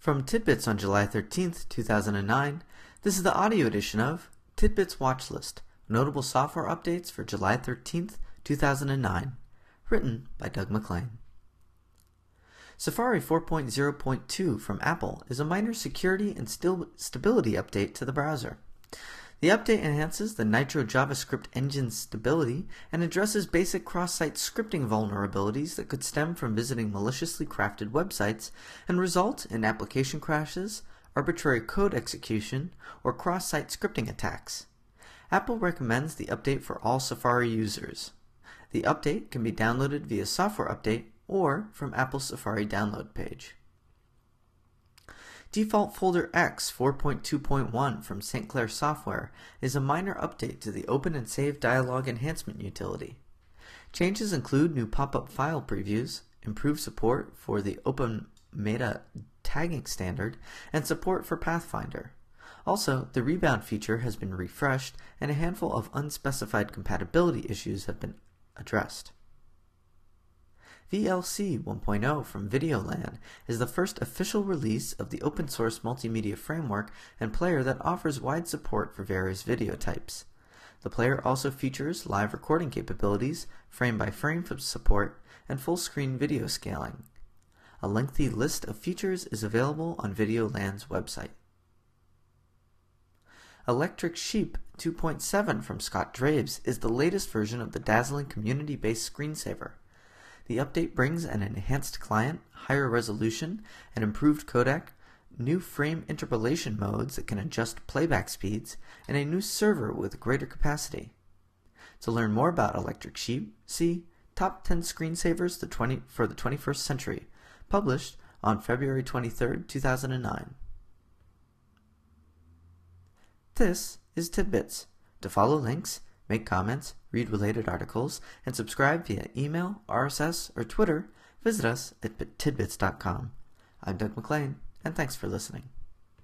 From Tidbits on July 13th, 2009, this is the audio edition of Tidbits Watch List, Notable Software Updates for July 13th, 2009, written by Doug McLean. Safari 4.0.2 from Apple is a minor security and stability update to the browser. The update enhances the Nitro JavaScript engine's stability and addresses basic cross-site scripting vulnerabilities that could stem from visiting maliciously crafted websites and result in application crashes, arbitrary code execution, or cross-site scripting attacks. Apple recommends the update for all Safari users. The update can be downloaded via Software Update or from Apple's Safari download page. Default Folder X 4.2.1 from St. Clair Software is a minor update to the Open and Save dialog enhancement utility. Changes include new pop-up file previews, improved support for the Open Meta tagging standard, and support for Pathfinder. Also, the Rebound feature has been refreshed, and a handful of unspecified compatibility issues have been addressed. VLC 1.0 from Videolan is the first official release of the open source multimedia framework and player that offers wide support for various video types. The player also features live recording capabilities, frame-by-frame support, and full-screen video scaling. A lengthy list of features is available on Videolan's website. Electric Sheep 2.7 from Scott Draves is the latest version of the dazzling community-based screensaver. The update brings an enhanced client, higher resolution, an improved codec, new frame interpolation modes that can adjust playback speeds, and a new server with greater capacity. To learn more about Electric Sheep, see Top 10 Screensavers for the 21st Century, published on February 23, 2009. This is Tidbits. To follow links, make comments, read related articles, and subscribe via email, RSS, or Twitter, visit us at tidbits.com. I'm Doug McLean, and thanks for listening.